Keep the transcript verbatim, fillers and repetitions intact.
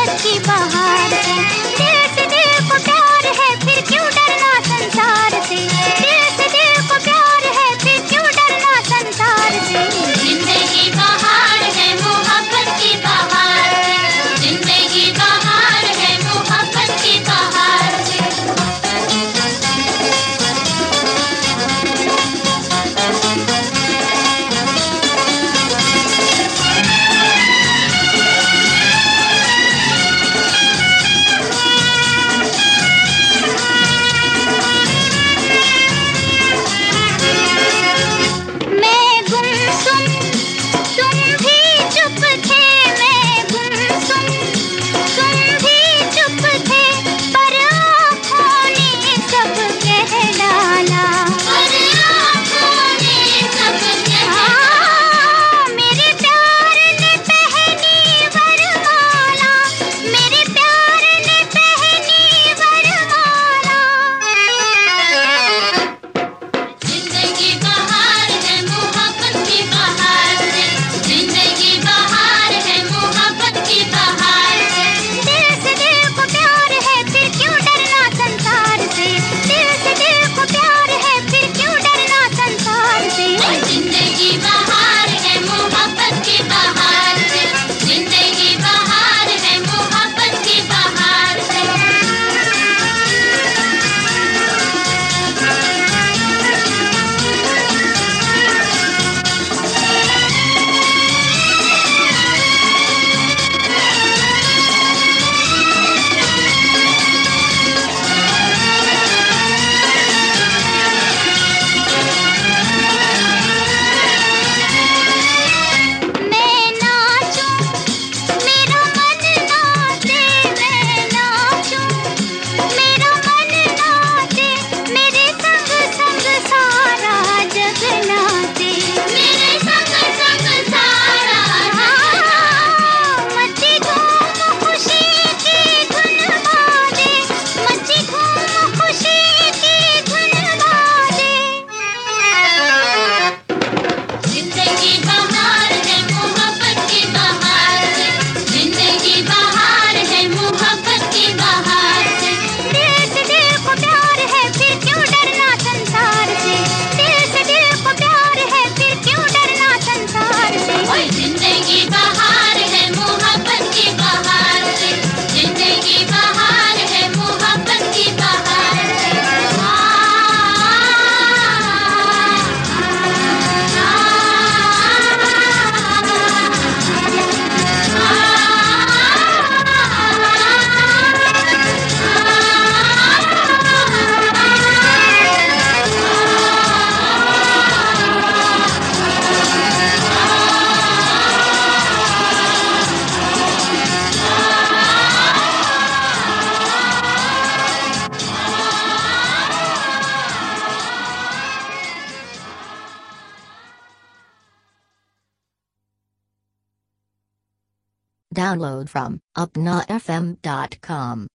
मोहब्बत की बहार से। दिल से दिल को प्यार है फिर क्यों डरना संसार से। दिल से दिल को प्यार है फिर क्यों डरना संसार से। जिंदगी बहार है मोहब्बत की बहार से। जिंदगी बहार है मोहब्बत की बहार से। Download from upna f m dot com.